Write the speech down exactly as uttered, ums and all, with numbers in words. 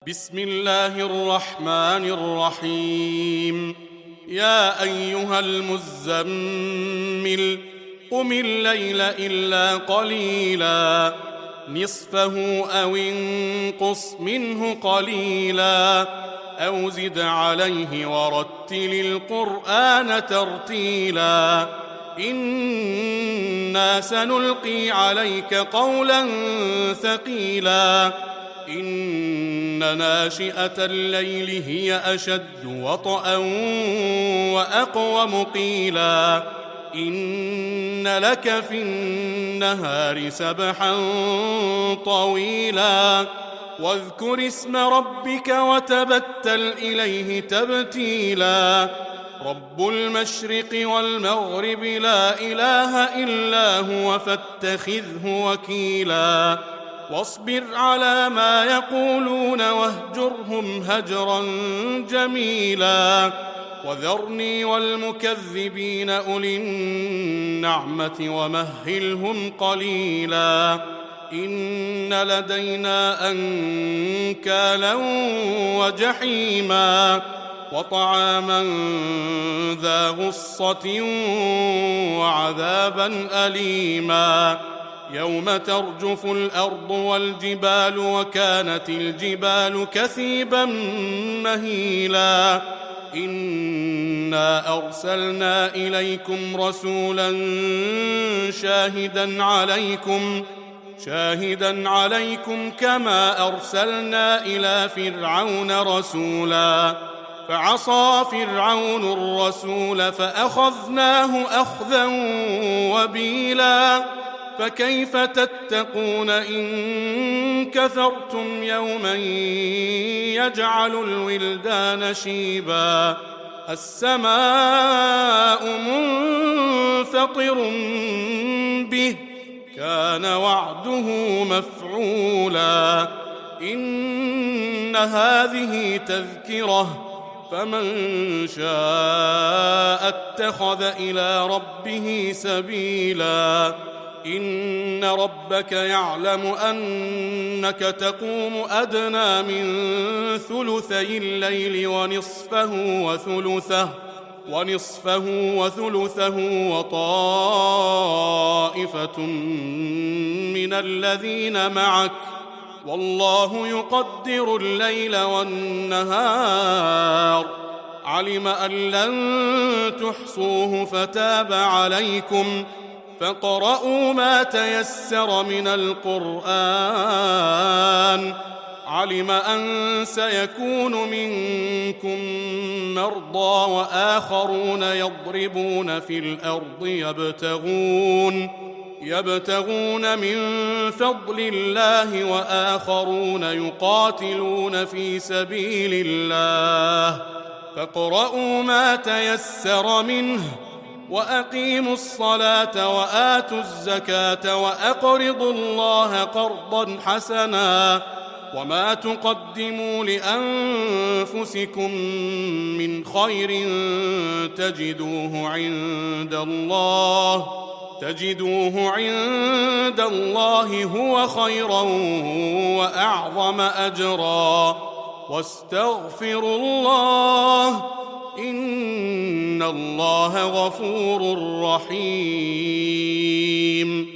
بسم الله الرحمن الرحيم. يا أيها المزمل قم الليل إلا قليلا نصفه أو انقص منه قليلا أو زد عليه ورتل القرآن ترتيلا إنا سنلقي عليك قولا ثقيلا إن ناشئة الليل هي أشد وطئا وأقوم قيلا إن لك في النهار سبحا طويلا واذكر اسم ربك وتبتل إليه تبتيلا رب المشرق والمغرب لا إله إلا هو فاتخذه وكيلا واصبر على ما يقولون واهجرهم هجرا جميلا وذرني والمكذبين أولي النعمة ومهلهم قليلا إن لدينا أنكالا وجحيما وطعاما ذا غصة وعذابا أليما يوم ترجف الأرض والجبال وكانت الجبال كثيبا مهيلا إنا أرسلنا إليكم رسولا شاهدا عليكم شاهدا عليكم كما أرسلنا إلى فرعون رسولا فعصى فرعون الرسول فأخذناه أخذا وبيلا فكيف تتقون إن كفرتم يوما يجعل الولدان شيبا السماء منفطر به كان وعده مفعولا إن هذه تذكرة فمن شاء اتخذ إلى ربه سبيلا إن ربك يعلم أنك تقوم أدنى من ثلثي الليل ونصفه وثلثه ونصفه وثلثه وطائفة من الذين معك والله يقدر الليل والنهار علم أن لن تحصوه فتاب عليكم فاقرؤوا ما تيسر من القرآن علم أن سيكون منكم مرضى وآخرون يضربون في الأرض يبتغون يبتغون من فضل الله وآخرون يقاتلون في سبيل الله فاقرؤوا ما تيسر منه وأقيموا الصلاة وآتوا الزكاة وأقرضوا الله قرضا حسنا وما تقدموا لأنفسكم من خير تجدوه عند الله تجدوه عند الله هو خيرا وأعظم أجرا واستغفروا الله إن الله غفور رحيم.